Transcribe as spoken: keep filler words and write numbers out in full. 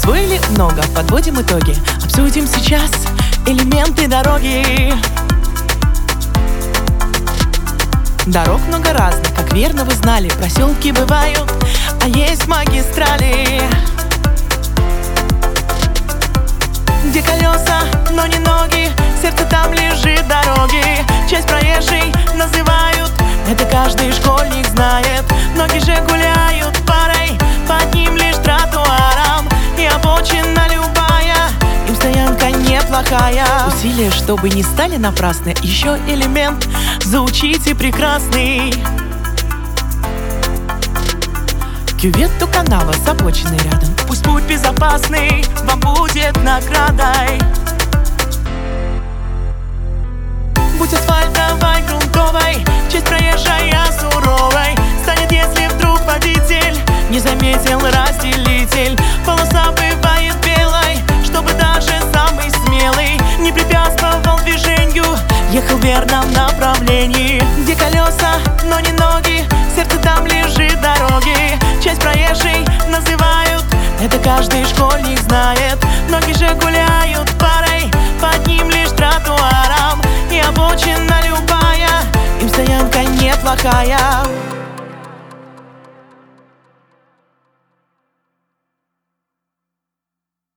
Усвоили много, подводим итоги. Обсудим сейчас элементы дороги. Дорог много разных, как верно вы знали. Проселки бывают, а есть магистрали, где колеса, но не ноги. Сердце там лежит дороги. Часть проезжей называют, это каждый школьник знает. Ноги же гуляют парой под ним лишь тротуаром. И обочина любая, им стоянка неплохая. Усилия, чтобы не стали напрасны, еще элемент заучите прекрасный. Кювет у канала с обочиной рядом. Пусть путь безопасный вам будет наградой. Будь асфальтовой, грунтовой, часть проезжая суровой станет, если вдруг водитель не заметил разделитель. Полоса бывает белой, чтобы даже самый смелый не препятствовал движению, ехал в верном направлении. Где колеса, но не ноги, сердце там лежит дороги. Часть проезжей называют, это каждый школьник знает. Ноги же гуляют парой под ним лишь тротуаром. И обочина любая, им стоянка неплохая.